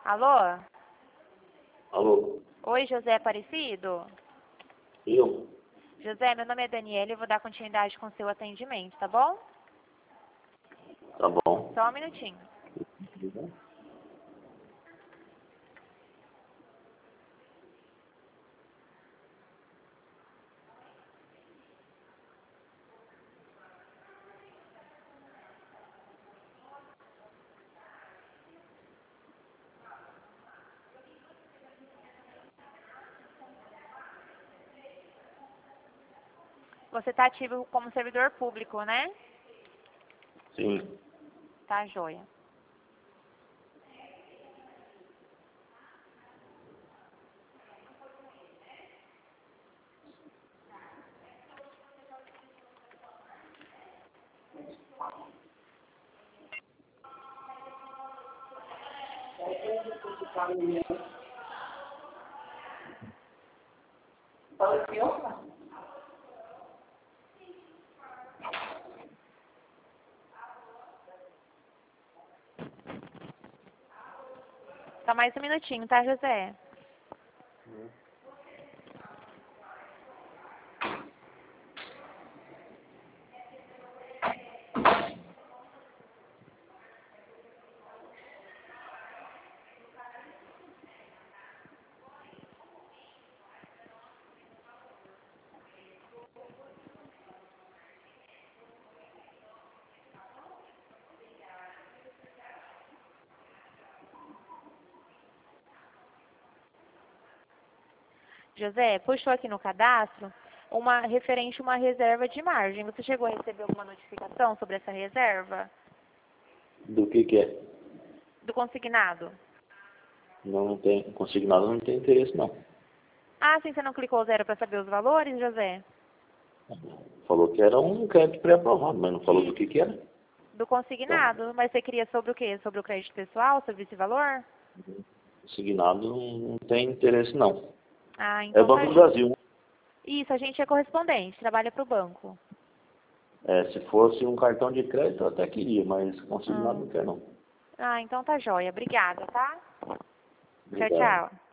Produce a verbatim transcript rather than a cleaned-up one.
Alô? Alô? Oi, José Aparecido? Eu? José, meu nome é Daniela e eu vou dar continuidade com o seu atendimento, tá bom? Tá bom. Só um minutinho. Você tá ativo como servidor público, né? Sim. Tá, joia. Só mais um minutinho, tá, José? José, puxou aqui no cadastro uma referente a uma reserva de margem. Você chegou a receber alguma notificação sobre essa reserva? Do que que é? Do consignado? Não, não tem, consignado não tem interesse não. Ah, sim, você não clicou zero para saber os valores, José? Falou que era um crédito pré-aprovado, mas não falou do que que era. Do consignado, mas você queria sobre o quê? Sobre o crédito pessoal, sobre esse valor? Consignado não, não tem interesse não. Ah, É então tá. Banco do Brasil. Isso, a gente é correspondente, trabalha para o banco. É, se fosse um cartão de crédito eu até queria, mas consignado Ah. não quer não. Ah, então tá joia. Obrigada, tá? Tchau, Obrigado. tchau.